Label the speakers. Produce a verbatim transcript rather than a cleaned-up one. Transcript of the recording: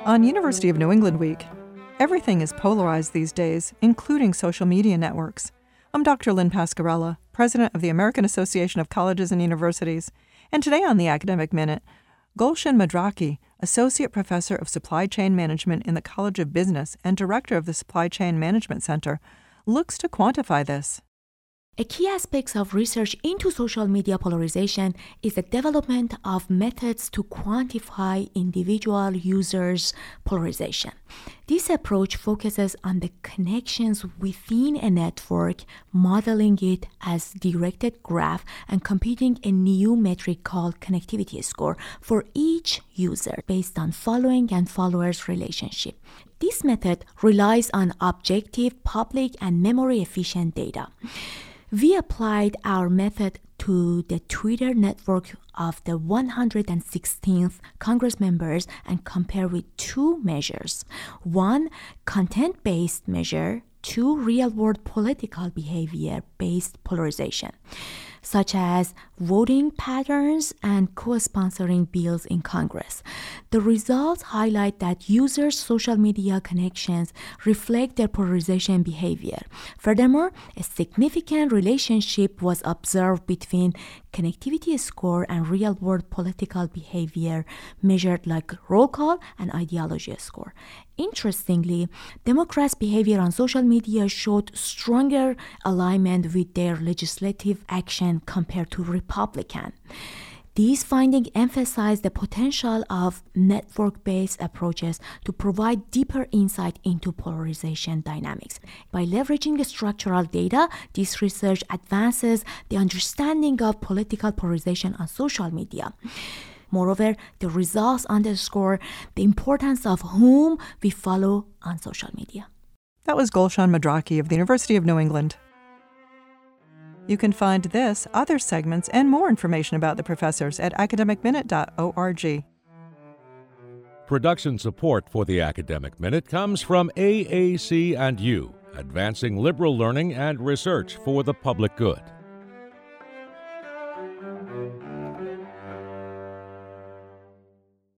Speaker 1: On University of New England Week, everything is polarized these days, including social media networks. I'm Doctor Lynn Pascarella, president of the American Association of Colleges and Universities, and today on the Academic Minute, Gulshan Madraki, associate professor of supply chain management in the College of Business and director of the Supply Chain Management Center, looks to quantify this.
Speaker 2: A key aspect of research into social media polarization is the development of methods to quantify individual users' polarization. This approach focuses on the connections within a network, modeling it as directed graph and computing a new metric called connectivity score for each user based on following and followers relationship. This method relies on objective, public, and memory-efficient data. We applied our method to the Twitter network of the one hundred sixteenth Congress members and compared with two measures. One, content-based measure, two, real-world political behavior-based polarization, such as voting patterns and co-sponsoring bills in Congress. The results highlight that users' social media connections reflect their polarization behavior. Furthermore, a significant relationship was observed between connectivity score and real-world political behavior measured like roll call and ideology score. Interestingly, Democrats' behavior on social media showed stronger alignment with their legislative action compared to Republican. These findings emphasize the potential of network-based approaches to provide deeper insight into polarization dynamics. By leveraging structural data, this research advances the understanding of political polarization on social media. Moreover, the results underscore the importance of whom we follow on social media.
Speaker 1: That was Gulshan Madraki of the University of New England. You can find this, other segments, and more information about the professors at academic minute dot org.
Speaker 3: Production support for the Academic Minute comes from A A C and U, advancing liberal learning and research for the public good.